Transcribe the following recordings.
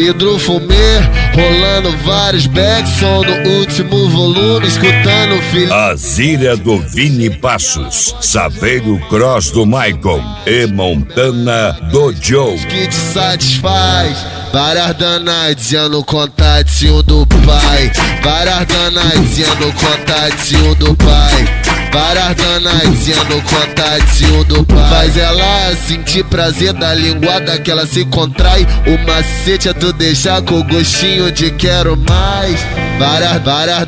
Vidro fumê, rolando vários backs, som no último volume, escutando Felipe. Azília do Vini Passos, Saveiro Cross do Michael e Montana do Joe. Que te satisfaz, várias danadinhas no contatinho do pai, várias danadinhas no contatinho do pai, várias danadinhas no contatinho do pai. Faz ela sentir prazer da linguada que ela se contrai. O macete é tu deixar com gostinho de quero mais. Várias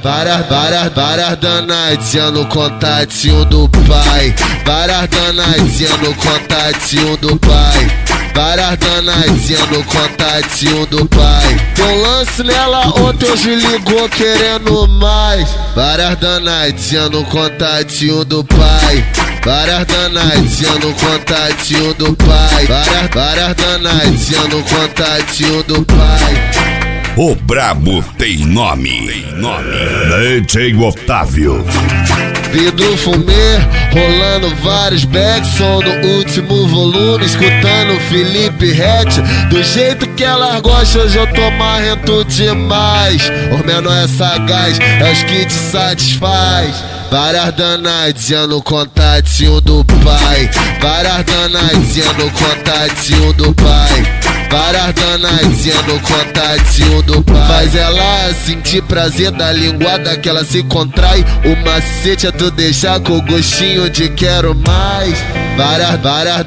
danadinhas no contatinho do pai, várias danadinhas no contatinho do pai, várias danadinhas no contatinho do pai. Tem um lance nela, ontem hoje ligou querendo mais. Várias danadinhas no contatinho do pai, várias danadinhas no contatinho do pai, várias danadinhas no contatinho do pai. O brabo tem nome. DJ Otávio. Vidro fumê, rolando vários backs, som no último volume, escutando Felipe Rett. Do jeito que ela gosta, hoje eu tô marrento demais. Os menor é sagaz, é os que te satisfaz. Várias danadinhas no contatinho do pai, várias danadinhas no contatinho do pai, várias danadinhas no contatinho do pai. Faz ela sentir prazer da linguada que ela se contrai. O macete é tu deixar com gostinho de quero mais. Várias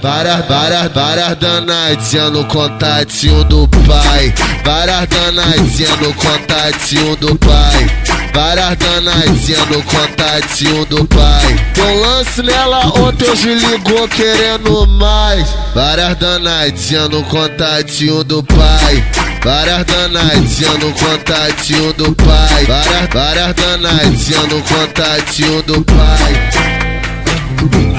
danadinhas no contatinho do pai, várias danadinhas no contatinho do pai, várias danadinhas no contatinho do pai. Tem um lance nela, ontem hoje ligou querendo mais. Várias danadinhas no contatinho do pai, várias danadinhas no contatinho do pai, várias danadinhas no contatinho do pai.